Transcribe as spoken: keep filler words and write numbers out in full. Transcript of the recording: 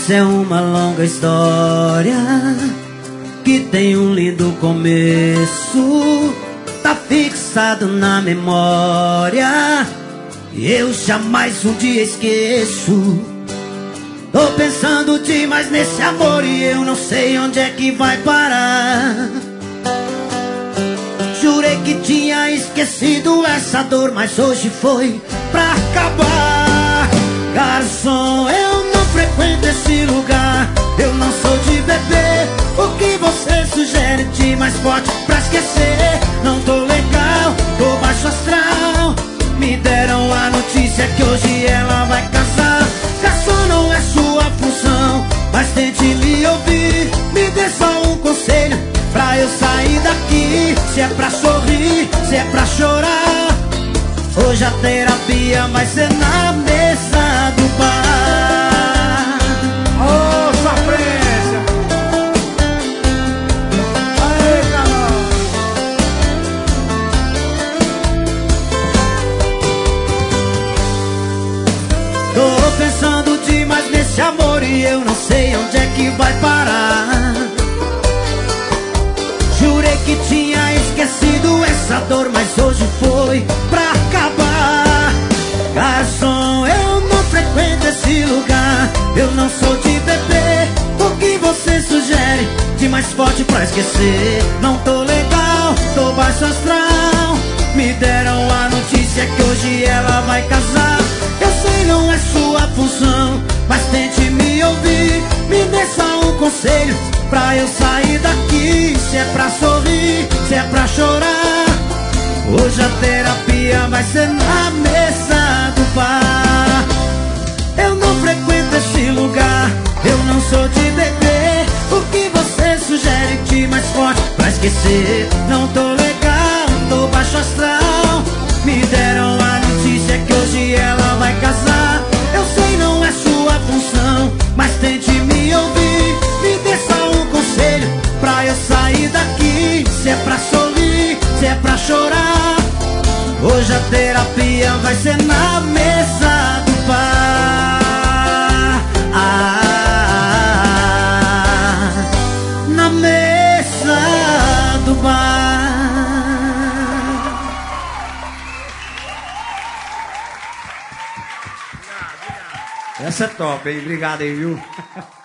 Essa é uma longa história que tem um lindo começo. Tá fixado na memória e eu jamais um dia esqueço. Tô pensando demais nesse amor e eu não sei onde é que vai parar. Jurei que tinha esquecido essa dor, mas hoje foi pra acabar. Garçom, eu não frequento esse lugar, eu não sou de beber. O que você sugere de mais forte pra esquecer? Não tô legal, tô baixo astral. Me deram a notícia que hoje ela vai casar. Garçom, não é sua função, mas tente me ouvir. Me dê só um conselho pra eu sair daqui. Se é pra sorrir, se é pra chorar, hoje a terapia vai ser na mesa do bar. Ô, oh, sofrência! Aê, Carol! Tô pensando demais nesse amor e eu não sei onde é que vai parar. Jurei que tinha esquecido essa dor, mas hoje foi pra acabar. Garçom, eu não frequento esse lugar, eu não sou de beber. O que você sugere de mais forte pra esquecer? Não tô legal, tô baixo astral. Me deram a notícia que hoje ela vai casar. Eu sei, não é sua função, mas tente me ouvir. Me dê só um conselho pra eu sair daqui. Se é pra sorrir, se é pra chorar, hoje a terapia vai ser na mesa do bar. Eu não frequento esse lugar, eu não sou de beber. O que você sugere de mais forte pra esquecer? Não tô legal, tô baixo astral. Me deram a notícia que hoje ela vai casar. Eu sei, não é sua função, mas tente me ouvir. Me dê só um conselho pra eu sair daqui. Se é pra sorrir, se é pra chorar, hoje a terapia vai ser na mesa do bar. Ah, na mesa do bar. Essa é top, hein? Obrigado aí, viu?